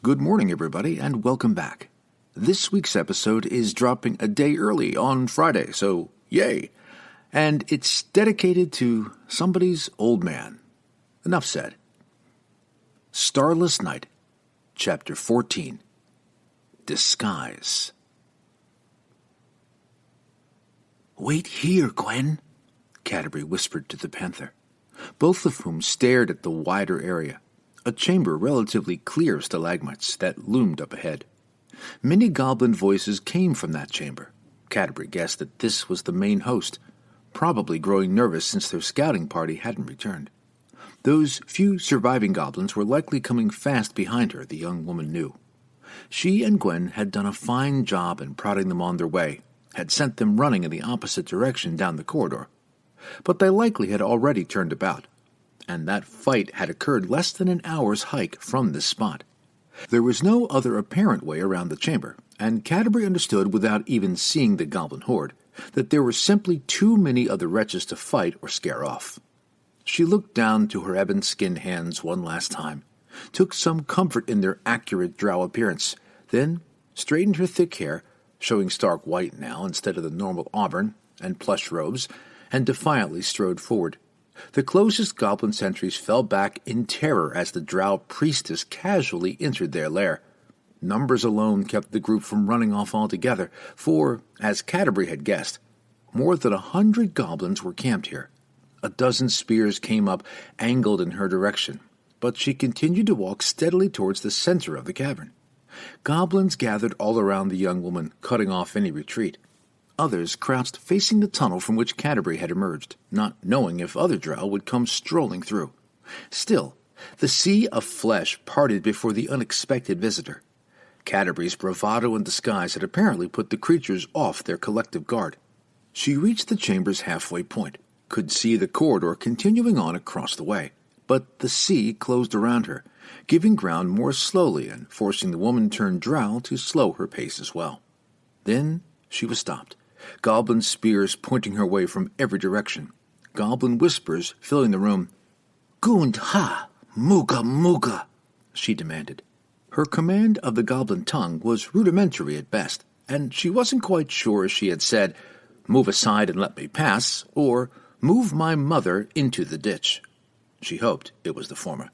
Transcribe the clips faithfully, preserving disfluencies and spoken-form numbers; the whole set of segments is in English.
Good morning, everybody, and welcome back. This week's episode is dropping a day early on Friday, so yay! And it's dedicated to somebody's old man. Enough said. Starless Night, Chapter fourteen. Disguise. "Wait here, Gwen," Canterbury whispered to the panther, both of whom stared at the wider area, a chamber relatively clear of stalagmites that loomed up ahead. Many goblin voices came from that chamber. Canterbury guessed that this was the main host, probably growing nervous since their scouting party hadn't returned. Those few surviving goblins were likely coming fast behind her, the young woman knew. She and Gwen had done a fine job in prodding them on their way, had sent them running in the opposite direction down the corridor. But they likely had already turned about, and that fight had occurred less than an hour's hike from this spot. There was no other apparent way around the chamber, and Canterbury understood without even seeing the goblin horde that there were simply too many other wretches to fight or scare off. She looked down to her ebon-skinned hands one last time, took some comfort in their accurate drow appearance, then straightened her thick hair, showing stark white now instead of the normal auburn, and plush robes, and defiantly strode forward. The closest goblin sentries fell back in terror as the drow priestess casually entered their lair. Numbers alone kept the group from running off altogether, for, as Canterbury had guessed, more than a hundred goblins were camped here. A dozen spears came up, angled in her direction, but she continued to walk steadily towards the center of the cavern. Goblins gathered all around the young woman, cutting off any retreat. Others crouched facing the tunnel from which Canterbury had emerged, not knowing if other drow would come strolling through. Still, the sea of flesh parted before the unexpected visitor. Canterbury's bravado and disguise had apparently put the creatures off their collective guard. She reached the chamber's halfway point, could see the corridor continuing on across the way, but the sea closed around her, giving ground more slowly and forcing the woman-turned drow to slow her pace as well. Then she was stopped, goblin spears pointing her way from every direction, goblin whispers filling the room. "Gund ha, muga muga," she demanded. Her command of the goblin tongue was rudimentary at best, and she wasn't quite sure if she had said, "Move aside and let me pass," or "Move my mother into the ditch." She hoped it was the former.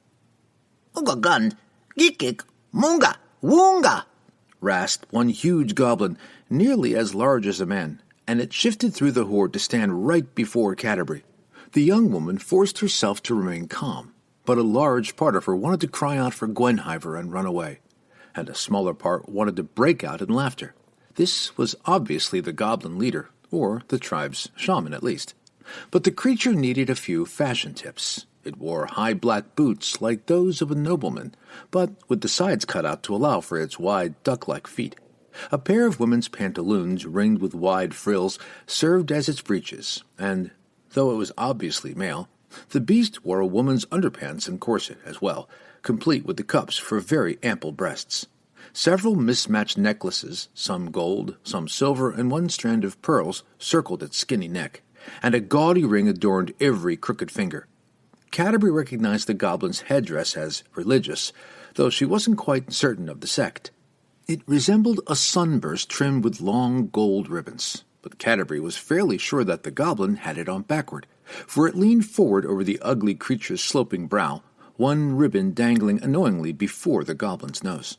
"Uga gund, gikik, munga, woonga," rasped one huge goblin, nearly as large as a man, and it shifted through the horde to stand right before Canterbury. The young woman forced herself to remain calm, but a large part of her wanted to cry out for Gwenhyver and run away, and a smaller part wanted to break out in laughter. This was obviously the goblin leader, or the tribe's shaman at least. But the creature needed a few fashion tips. It wore high black boots like those of a nobleman, but with the sides cut out to allow for its wide duck-like feet. A pair of women's pantaloons ringed with wide frills served as its breeches, and, though it was obviously male, the beast wore a woman's underpants and corset as well, complete with the cups for very ample breasts. Several mismatched necklaces, some gold, some silver, and one strand of pearls circled its skinny neck, and a gaudy ring adorned every crooked finger. Canterbury recognized the goblin's headdress as religious, though she wasn't quite certain of the sect. It resembled a sunburst trimmed with long gold ribbons, but Canterbury was fairly sure that the goblin had it on backward, for it leaned forward over the ugly creature's sloping brow, one ribbon dangling annoyingly before the goblin's nose.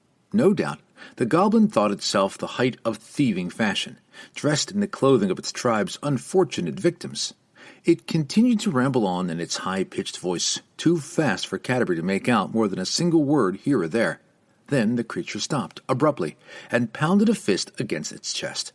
No doubt, the goblin thought itself the height of thieving fashion, dressed in the clothing of its tribe's unfortunate victims. It continued to ramble on in its high-pitched voice, too fast for Canterbury to make out more than a single word here or there. Then the creature stopped, abruptly, and pounded a fist against its chest.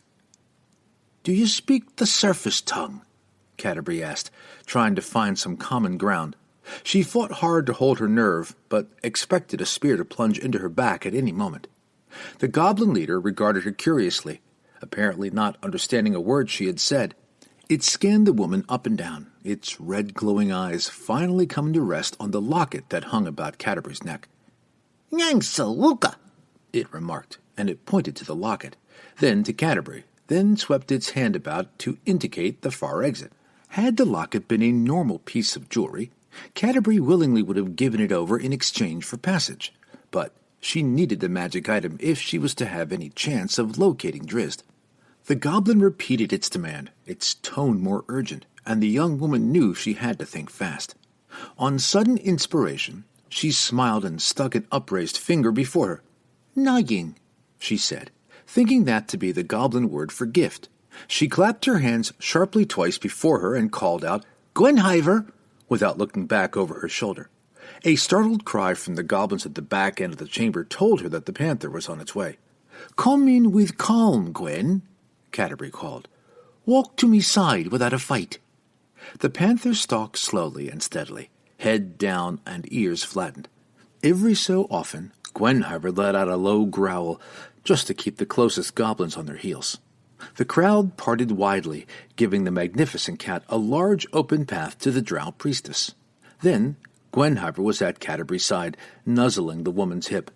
"Do you speak the surface tongue?" Canterbury asked, trying to find some common ground. She fought hard to hold her nerve, but expected a spear to plunge into her back at any moment. The goblin leader regarded her curiously, apparently not understanding a word she had said. It scanned the woman up and down, its red glowing eyes finally coming to rest on the locket that hung about Canterbury's neck. "Nyangsa-wuka," it remarked, and it pointed to the locket, then to Canterbury, then swept its hand about to indicate the far exit. Had the locket been a normal piece of jewelry, Canterbury willingly would have given it over in exchange for passage, but She needed the magic item if she was to have any chance of locating Drizzt. The goblin repeated its demand, its tone more urgent, and the young woman knew she had to think fast. On sudden inspiration, she smiled and stuck an upraised finger before her. Noying, she said, thinking that to be the goblin word for gift. She clapped her hands sharply twice before her and called out, Gwenhwyvar, without looking back over her shoulder. A startled cry from the goblins at the back end of the chamber told her that the panther was on its way. Come in with calm, Gwen, Canterbury called. Walk to me side without a fight. The panther stalked slowly and steadily, head down and ears flattened. Every so often, Gwenhwyvar let out a low growl, just to keep the closest goblins on their heels. The crowd parted widely, giving the magnificent cat a large open path to the drow priestess. Then Gwenhwyvar was at Canterbury's side, nuzzling the woman's hip.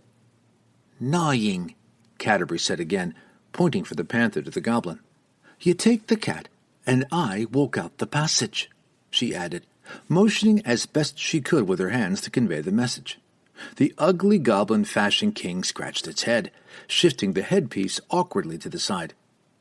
Gnawing, Canterbury said again, pointing for the panther to the goblin. You take the cat, and I walk out the passage, she added, motioning as best she could with her hands to convey the message. The ugly goblin fashion king scratched its head, shifting the headpiece awkwardly to the side.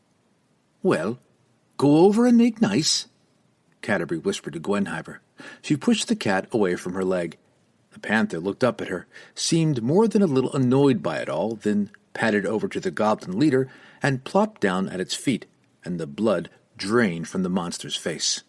Well, go over and make nice, Canterbury whispered to Gwenhwyvar. She pushed the cat away from her leg. The panther looked up at her, seemed more than a little annoyed by it all, then padded over to the goblin leader and plopped down at its feet, and the blood drained from the monster's face.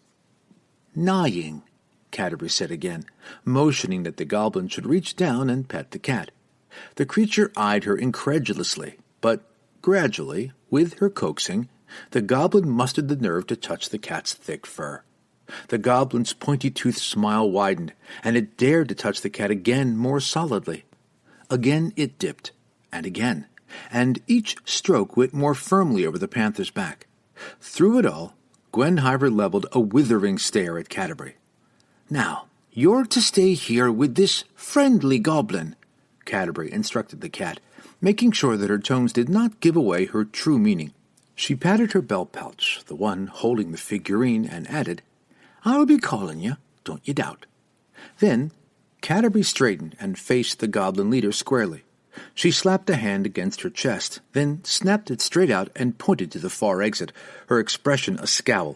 Gnawing, Canterbury said again, motioning that the goblin should reach down and pet the cat. The creature eyed her incredulously, but gradually, with her coaxing, the goblin mustered the nerve to touch the cat's thick fur. The goblin's pointy-toothed smile widened, and it dared to touch the cat again more solidly. Again it dipped, and again, and each stroke went more firmly over the panther's back. Through it all, Gwenhwyvar leveled a withering stare at Canterbury. Now, you're to stay here with this friendly goblin, Canterbury instructed the cat, making sure that her tones did not give away her true meaning. She patted her belt pouch, the one holding the figurine, and added, I'll be calling you, don't you doubt. Then Canterbury straightened and faced the goblin leader squarely. She slapped a hand against her chest, then snapped it straight out and pointed to the far exit, her expression a scowl.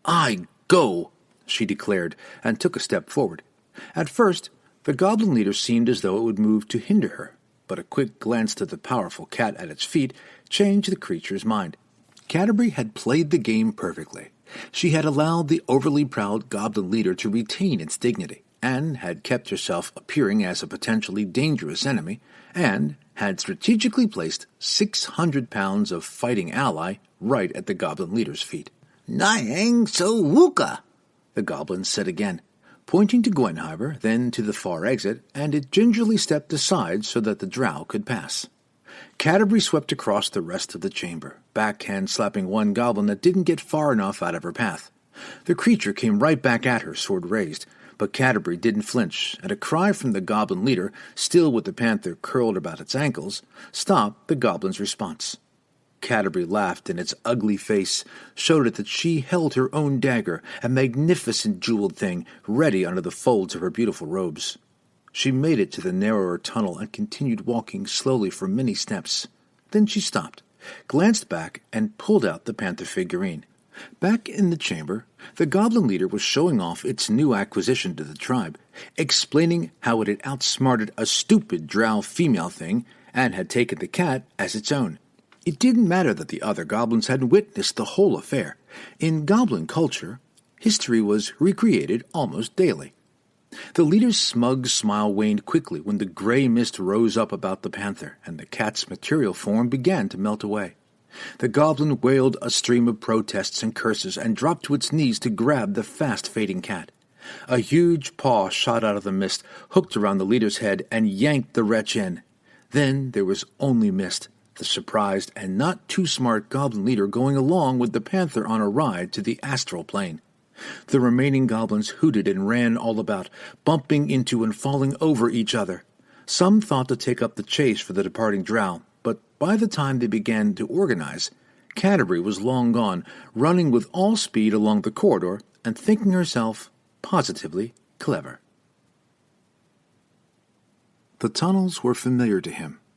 I go, she declared, and took a step forward. At first, the goblin leader seemed as though it would move to hinder her, but a quick glance to the powerful cat at its feet changed the creature's mind. Canterbury had played the game perfectly. She had allowed the overly proud goblin leader to retain its dignity, and had kept herself appearing as a potentially dangerous enemy, and had strategically placed six hundred pounds of fighting ally right at the goblin leader's feet. Nyang so wooka, the goblin said again, pointing to Gwenhwyvar, then to the far exit, and it gingerly stepped aside so that the drow could pass. Canterbury swept across the rest of the chamber, backhand slapping one goblin that didn't get far enough out of her path. The creature came right back at her, sword raised, but Canterbury didn't flinch, and a cry from the goblin leader, still with the panther curled about its ankles, stopped the goblin's response. Canterbury laughed, and its ugly face showed it that she held her own dagger, a magnificent jeweled thing, ready under the folds of her beautiful robes. She made it to the narrower tunnel and continued walking slowly for many steps. Then she stopped, glanced back, and pulled out the panther figurine. Back in the chamber, the goblin leader was showing off its new acquisition to the tribe, explaining how it had outsmarted a stupid drow female thing and had taken the cat as its own. It didn't matter that the other goblins had witnessed the whole affair. In goblin culture, history was recreated almost daily. The leader's smug smile waned quickly when the gray mist rose up about the panther, and the cat's material form began to melt away. The goblin wailed a stream of protests and curses and dropped to its knees to grab the fast-fading cat. A huge paw shot out of the mist, hooked around the leader's head, and yanked the wretch in. Then there was only mist, the surprised and not-too-smart goblin leader going along with the panther on a ride to the astral plane. The remaining goblins hooted and ran all about, bumping into and falling over each other. Some thought to take up the chase for the departing drow, but by the time they began to organize, Canterbury was long gone, running with all speed along the corridor and thinking herself positively clever. The tunnels were familiar to him.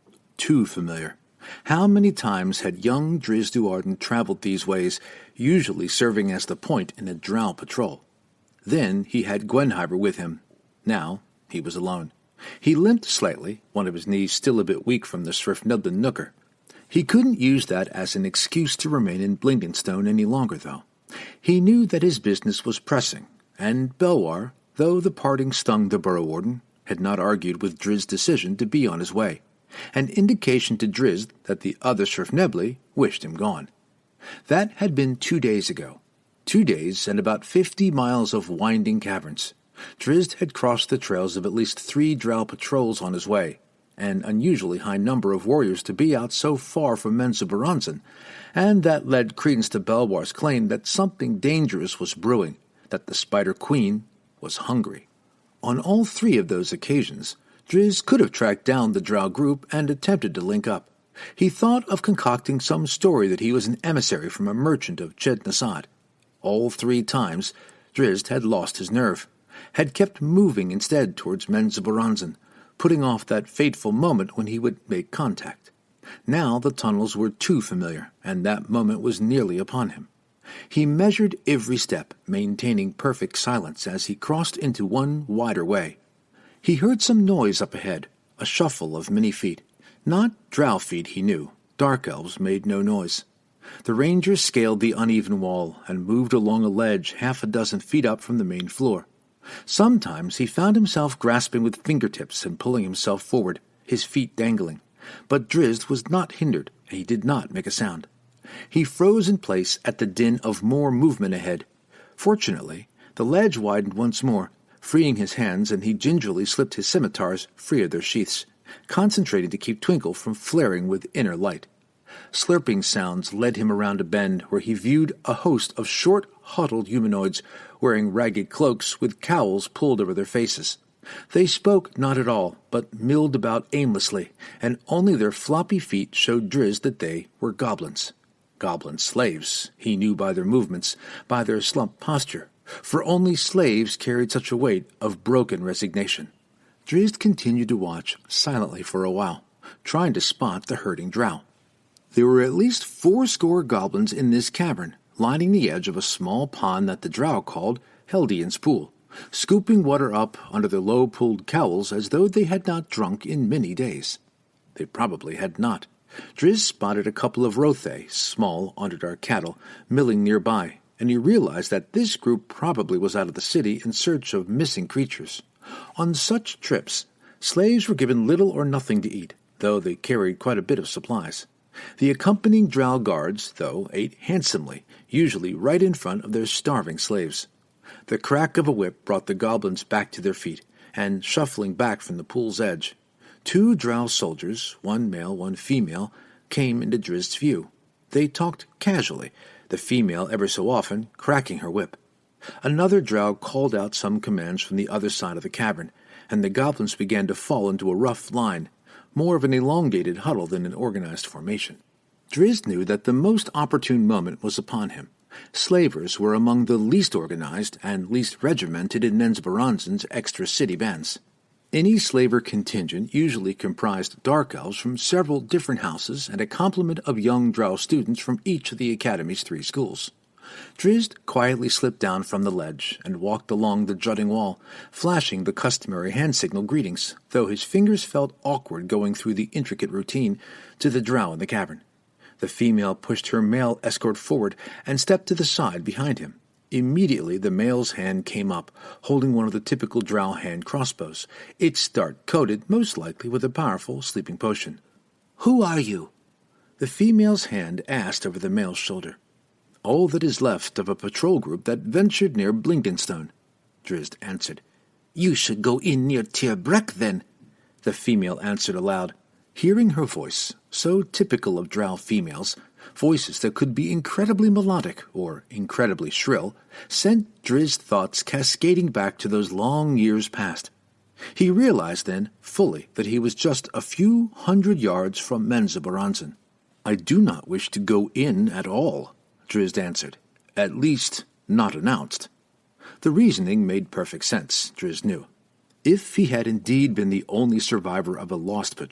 too familiar. How many times had young Drizzt Do'Urden traveled these ways, usually serving as the point in a drow patrol? Then he had Gwenhwyvar with him. Now he was alone. He limped slightly, one of his knees still a bit weak from the Svirfneblin Nooker. He couldn't use that as an excuse to remain in Blingdenstone any longer, though. He knew that his business was pressing, and Belwar, though the parting stung the Burrow Warden, had not argued with Drizzt's decision to be on his way, an indication to Drizzt that the other Svirfnebli wished him gone. That had been two days ago. Two days and about fifty miles of winding caverns. Drizzt had crossed the trails of at least three drow patrols on his way, an unusually high number of warriors to be out so far from Menzoberranzan, and that led credence to Belwar's claim that something dangerous was brewing, that the Spider Queen was hungry. On all three of those occasions, Drizzt could have tracked down the drow group and attempted to link up. He thought of concocting some story that he was an emissary from a merchant of Ched Nasad. All three times, Drizzt had lost his nerve, had kept moving instead towards Menzoberranzan, putting off that fateful moment when he would make contact. Now the tunnels were too familiar, and that moment was nearly upon him. He measured every step, maintaining perfect silence as he crossed into one wider way. He heard some noise up ahead, a shuffle of many feet. Not drow feet, he knew. Dark elves made no noise. The ranger scaled the uneven wall and moved along a ledge half a dozen feet up from the main floor. Sometimes he found himself grasping with fingertips and pulling himself forward, his feet dangling. But Drizzt was not hindered, and he did not make a sound. He froze in place at the din of more movement ahead. Fortunately, the ledge widened once more, freeing his hands, and he gingerly slipped his scimitars free of their sheaths, concentrating to keep Twinkle from flaring with inner light. Slurping sounds led him around a bend where he viewed a host of short, huddled humanoids wearing ragged cloaks with cowls pulled over their faces. They spoke not at all, but milled about aimlessly, and only their floppy feet showed Drizzt that they were goblins. Goblin slaves, he knew by their movements, by their slumped posture, for only slaves carried such a weight of broken resignation. Drizzt continued to watch silently for a while, trying to spot the herding drow. There were at least fourscore goblins in this cavern, lining the edge of a small pond that the drow called Heldian's Pool, scooping water up under their low-pulled cowls as though they had not drunk in many days. They probably had not. Drizzt spotted a couple of Rothe, small, underdark cattle, milling nearby, and he realized that this group probably was out of the city in search of missing creatures. On such trips, slaves were given little or nothing to eat, though they carried quite a bit of supplies. The accompanying drow guards, though, ate handsomely, usually right in front of their starving slaves. The crack of a whip brought the goblins back to their feet, and shuffling back from the pool's edge, two drow soldiers, one male, one female, came into Drizzt's view. They talked casually, the female ever so often cracking her whip. Another drow called out some commands from the other side of the cavern, and the goblins began to fall into a rough line, more of an elongated huddle than an organized formation. Drizzt knew that the most opportune moment was upon him. Slavers were among the least organized and least regimented in Menzoberranzan's extra city bands. Any slaver contingent usually comprised dark elves from several different houses and a complement of young drow students from each of the academy's three schools. Drizzt quietly slipped down from the ledge and walked along the jutting wall, flashing the customary hand signal greetings, though his fingers felt awkward going through the intricate routine, to the drow in the cavern. The female pushed her male escort forward and stepped to the side behind him. Immediately the male's hand came up, holding one of the typical drow hand crossbows, its dart coated most likely with a powerful sleeping potion. "Who are you?" the female's hand asked over the male's shoulder. "All that is left of a patrol group that ventured near Blingdenstone," Drizzt answered. "You should go in near Tir Brek, then," the female answered aloud. Hearing her voice, so typical of drow females, voices that could be incredibly melodic or incredibly shrill, sent Drizzt's thoughts cascading back to those long years past. He realized then, fully, that he was just a few hundred yards from Menzoberranzan. "I do not wish to go in at all," Drizzt answered. "At least, not announced." The reasoning made perfect sense, Drizzt knew. If he had indeed been the only survivor of a lost patrol,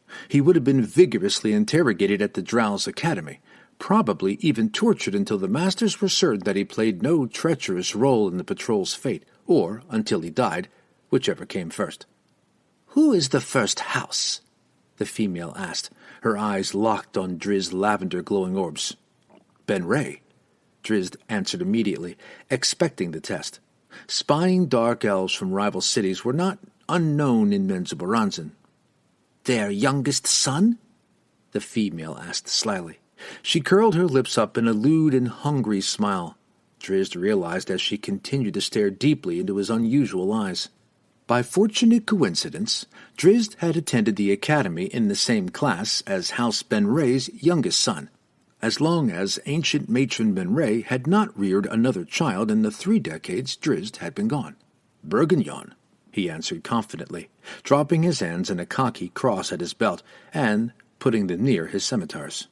He would have been vigorously interrogated at the Drow's Academy, probably even tortured until the masters were certain that he played no treacherous role in the patrol's fate, or until he died, whichever came first. "Who is the first house?" the female asked, her eyes locked on Drizzt's lavender-glowing orbs. "Ben Ray," Drizzt answered immediately, expecting the test. Spying dark elves from rival cities were not unknown in Menzoberranzan. "Their youngest son?" the female asked slyly. She curled her lips up in a lewd and hungry smile. Drizzt realized as she continued to stare deeply into his unusual eyes. By fortunate coincidence, Drizzt had attended the academy in the same class as House Ben Ray's youngest son, as long as ancient matron Ben Ray had not reared another child in the three decades Drizzt had been gone. "Burgundion," he answered confidently, dropping his hands in a cocky cross at his belt and putting them near his scimitars.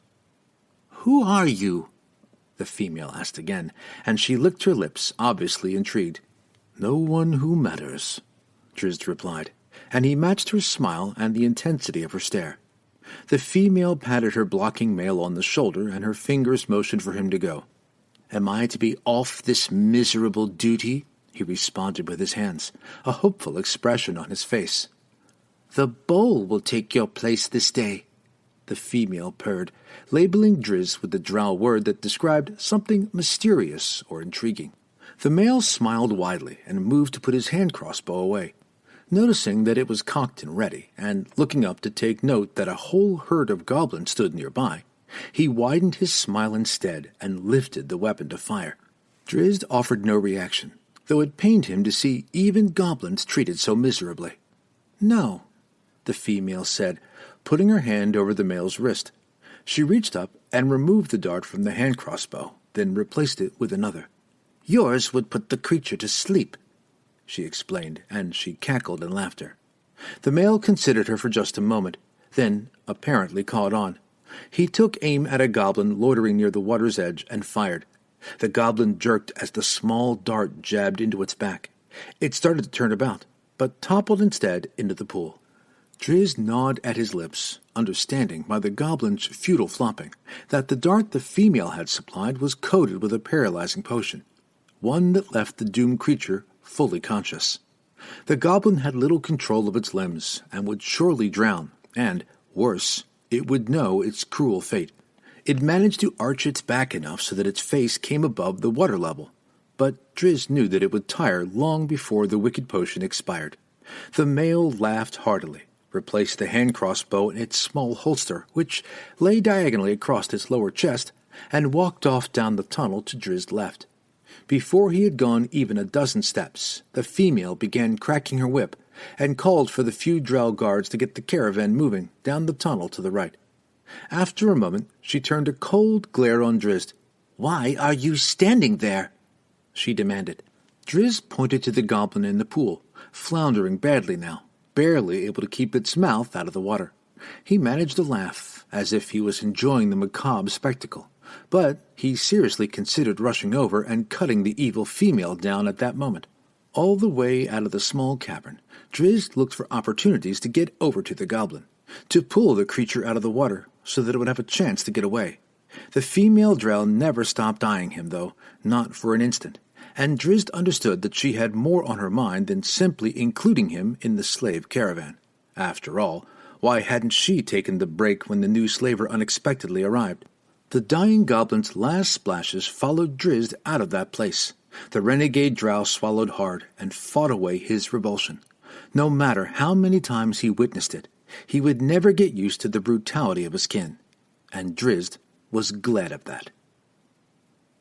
"Who are you?" the female asked again, and she licked her lips, obviously intrigued. "No one who matters," Drizzt replied, and he matched her smile and the intensity of her stare. The female patted her blocking male on the shoulder, and her fingers motioned for him to go. "Am I to be off this miserable duty?" he responded with his hands, a hopeful expression on his face. "The bowl will take your place this day," the female purred, labeling Drizzt with the drow word that described something mysterious or intriguing. The male smiled widely and moved to put his hand crossbow away. Noticing that it was cocked and ready, and looking up to take note that a whole herd of goblins stood nearby, he widened his smile instead and lifted the weapon to fire. Drizzt offered no reaction, though it pained him to see even goblins treated so miserably. "No," the female said, putting her hand over the male's wrist. She reached up and removed the dart from the hand crossbow, then replaced it with another. "Yours would put the creature to sleep," she explained, and she cackled in laughter. The male considered her for just a moment, then apparently caught on. He took aim at a goblin loitering near the water's edge and fired. The goblin jerked as the small dart jabbed into its back. It started to turn about, but toppled instead into the pool. Drizzt gnawed at his lips, understanding by the goblin's futile flopping that the dart the female had supplied was coated with a paralyzing potion, one that left the doomed creature fully conscious. The goblin had little control of its limbs and would surely drown, and, worse, it would know its cruel fate. It managed to arch its back enough so that its face came above the water level, but Drizzt knew that it would tire long before the wicked potion expired. The male laughed heartily, replaced the hand crossbow in its small holster, which lay diagonally across its lower chest, and walked off down the tunnel to Drizzt's left. Before he had gone even a dozen steps, the female began cracking her whip and called for the few drow guards to get the caravan moving down the tunnel to the right. After a moment, she turned a cold glare on Drizzt. "Why are you standing there?" she demanded. Drizzt pointed to the goblin in the pool, floundering badly now, barely able to keep its mouth out of the water. He managed to laugh, as if he was enjoying the macabre spectacle, but he seriously considered rushing over and cutting the evil female down at that moment. All the way out of the small cavern, Drizzt looked for opportunities to get over to the goblin, to pull the creature out of the water so that it would have a chance to get away. The female drow never stopped eyeing him, though, not for an instant, and Drizzt understood that she had more on her mind than simply including him in the slave caravan. After all, why hadn't she taken the break when the new slaver unexpectedly arrived? The dying goblin's last splashes followed Drizzt out of that place. The renegade drow swallowed hard and fought away his revulsion. No matter how many times he witnessed it, he would never get used to the brutality of his kin, and Drizzt was glad of that.